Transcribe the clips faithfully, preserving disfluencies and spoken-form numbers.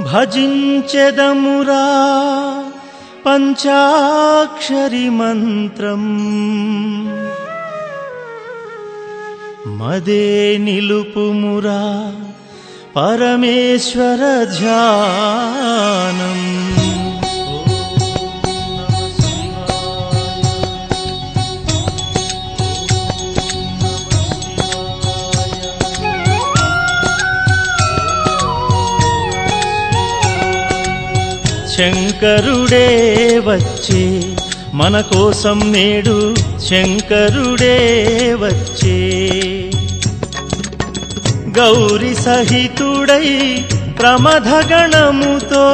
భజించెదమురా పంచాక్షరి మంత్రం మదే నిలుపుమురా పరమేశ్వర ధ్యానం. శంకరుడే వచ్చే మన కోసం నేడు, శంకరుడే వచ్చే గౌరి సహితుడై ప్రమథగణముతో,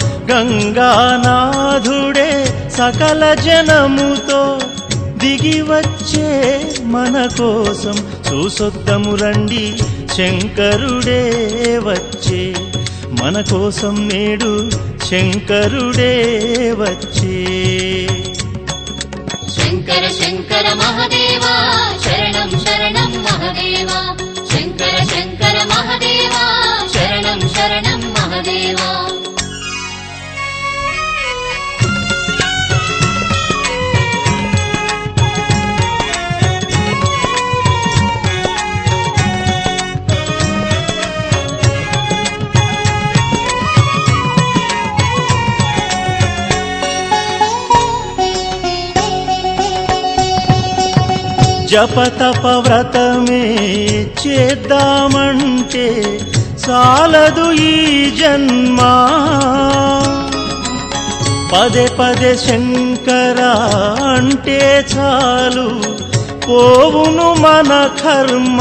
గంగానాథుడే సకల జనముతో దిగి వచ్చే మన కోసం. చూసొద్దము రండి, శంకరుడే వచ్చే మన కోసం నేడు, శంకరుడే వచ్చే. శంకర శంకర మహదేవా శరణం శరణం మహదేవా, శంకర శంకర మహదేవా శరణం శరణం మహదేవా. జపతప వ్రతమే చేద్దామంటే చాలదు ఈ జన్మ, పదే పదే శంకర అంటే చాలు పోవును మన కర్మ.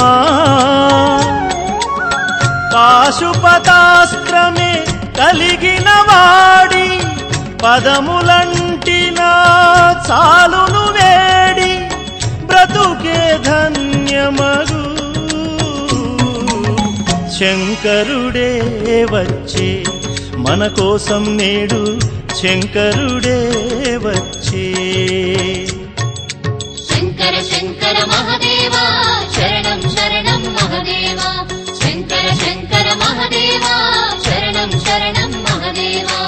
పాశుపతాస్త్రమే కలిగిన వాడి పదములంటినా చాలును వేడి, బ్రతుకే ధన్యమగు. శంకరుడే వచ్చే మన కోసం నేడు, శంకరుడే వచ్చే. శంకర శంకర మహదేవా శరణం శరణం మహదేవా, శంకర శంకర మహదేవా శరణం శరణం మహదేవా.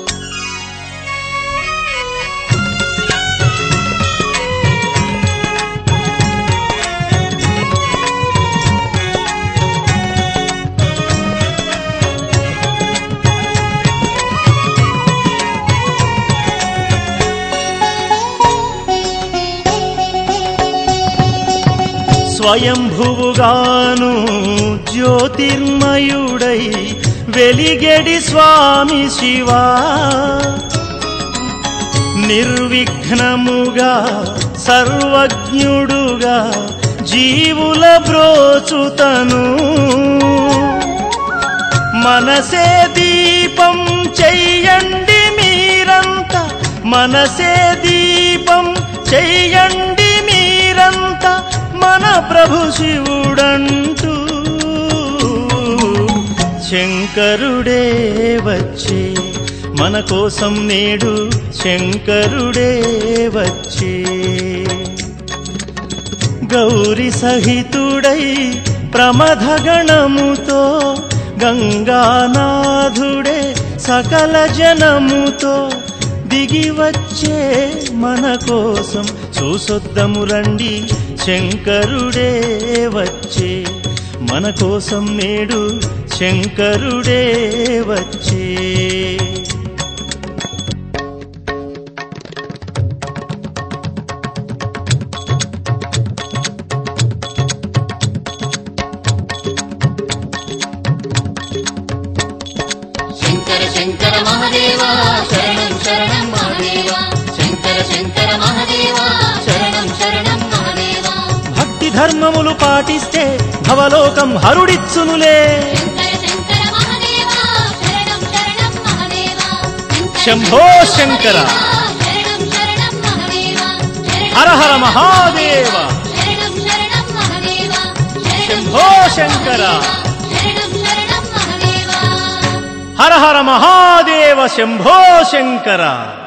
స్వయంభువుగాను జ్యోతిర్మయుడై వెలిగెడి స్వామి శివా, నిర్విఘ్నముగా సర్వజ్ఞుడుగా జీవుల బ్రోచుతను. మనసే దీపం చెయ్యండి మీరంతా, మనసే దీపం చెయ్యండి మీరంతా మన ప్రభు శివుడంటూ. శంకరుడే వచ్చే మన కోసం నేడు, శంకరుడే వచ్చే గౌరి సహితుడై ప్రమథగణముతో, గంగానాథుడే సకల జనముతో దిగి వచ్చే మన కోసం. చూసొద్దము రండి, శంకరుడే వచ్చే మన కోసం నేడు, శంకరుడే వచ్చే. శంకర శంకర మహదేవా శరణం శరణం మహదేవా, శంకర శంకర మహదేవా శరణం శరణం మహదేవా. భక్తి ధర్మములు పాటిస్తే భవలోకం హరుడిచ్చునులే. శంకర శంకర మహదేవా శరణం శరణం మహదేవా, శంభో శంకర శరణం శరణం మహదేవా, హర హర మహాదేవ. శరణం శరణం మహదేవా, శంభో శంకర శరణం శరణం మహదేవా. హర హర మహాదేవ, శంభో శంకర.